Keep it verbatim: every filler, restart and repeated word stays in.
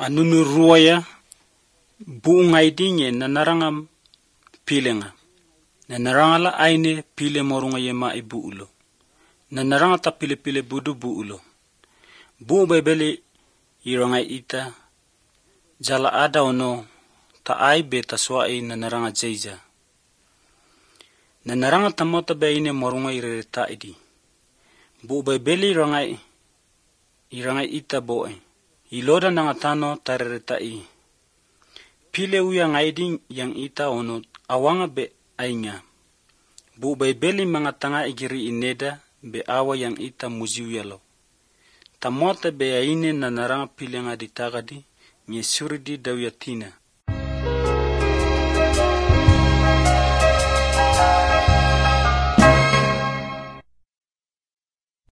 Anunu ruaya buungai dinye na naranga pilenga. Na naranga la aine pile morunga yema ibu ulo. Na naranga ta pile pile budu bu ulo. Bu bebele irongai ita jala ada ono ta ai beta swai na naranga jaija. Na naranga tamota beine morunga ireta idi. Bu bebele irongai irongai ita boe. Iloda nangatano tarereta i. Pile uya ngaiding yang ita ono awanga be ainga. Bu bebele mangatanga igiri ineda be awa yang ita muziu yalo. Tamota be aine na naranga pilenga ditagadi nye suridi dawiyatina.